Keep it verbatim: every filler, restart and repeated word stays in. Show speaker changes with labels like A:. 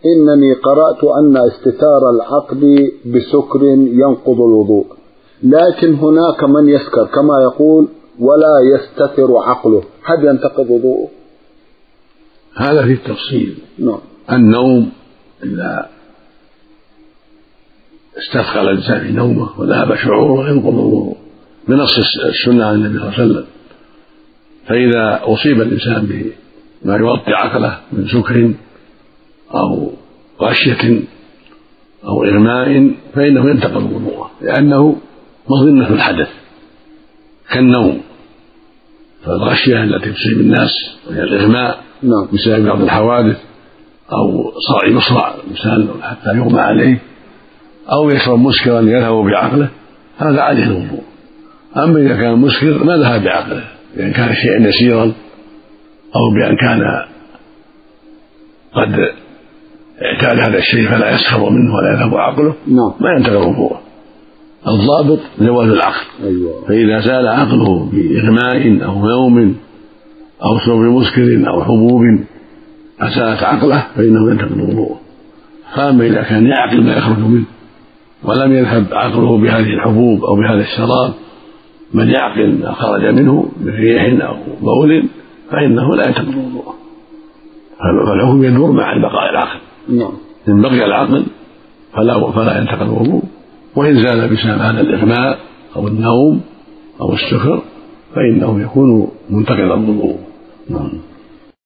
A: إنني قرأت أن استتار العقل بسكر ينقض الوضوء، لكن هناك من يسكر كما يقول ولا يستتر عقله، هل ينتقض وضوءه؟
B: هذا في التفصيل.
A: نعم.
B: النوم إذا استثقل الإنسان في نومه وذهب شعوره ينقض الوضوء بنص السنة عن النبي صلى الله عليه وسلم. فإذا أصيب الإنسان بما يغطي عقله من سكر أو غشية أو إغماء فإنه ينتقض وضوءه، لأنه مظنة الحدث كالنوم. فالغشية التي تصيب الناس وهي الإغماء بسبب بعض الحوادث أو صرع مصرع الإنسان حتى يغمى عليه أو يشرب مسكرا يذهب بعقله، هذا عليه الوضوء. أما إذا كان مسكر ما ذهب بعقله، بأن كان شيئا يسيرا أو بأن كان قد اعتاد هذا الشيء فلا يسخر منه ولا يذهب عقله ما ينتقض وضوءه. الضابط زوال العقل.
A: أيوة.
B: فإذا زال عقله بإغماء أو نوم أو شرب مسكر أو حبوب أزالت عقله فإنه ينتقض وضوءه. فأما إذا كان يعقل ما يخرج منه ولم يذهب عقله بهذه الحبوب أو بهذا الشراب، من يعقل ما خرج منه من ريح أو بول فإنه لا ينتقض وضوءه. فالحكم يدور مع بقاء العقل. إن بقي العقل فلا فلا ينتقض الوضوء، وإن زال بسبب هذا الإغماء أو النوم أو السكر فإنه يكون منتقض الوضوء.